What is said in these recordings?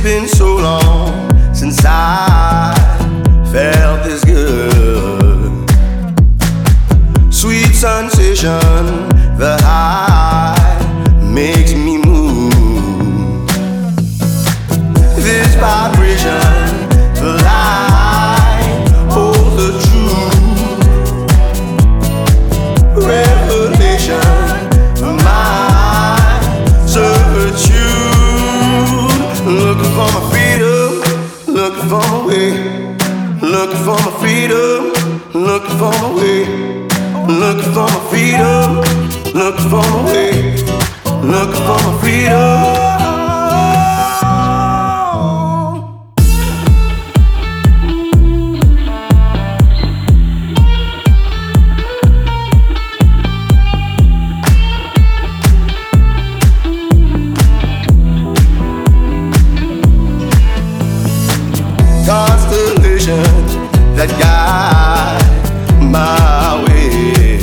been so long since I felt this good. Sweet sensation, the high makes me move. This vibration, the light holds the truth. Revelation, my certitude. Looking for my freedom, looking for my way. Looking for my freedom, looking for my way. Looking for my freedom, looking for my way. Looking for my freedom. Constellations that guide my way.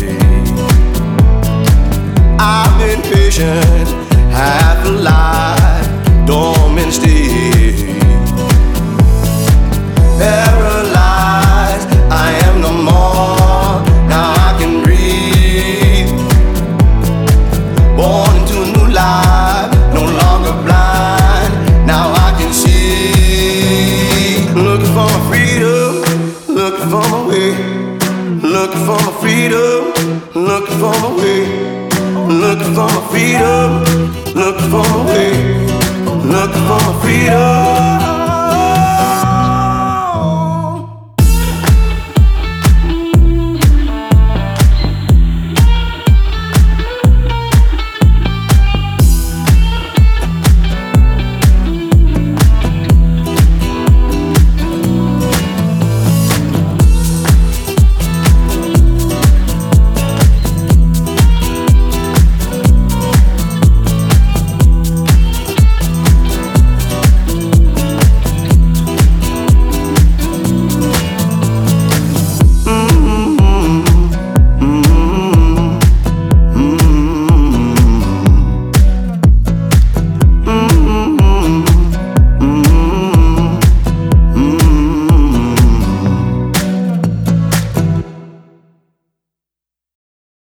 I've been patient, half alive, dormant state. Paralyzed, I am no more. Now I can breathe. Born into a new life, no longer blind. Now I can see. Looking for my freedom, looking for my way. Looking for my freedom, looking for my way. Looking for my freedom.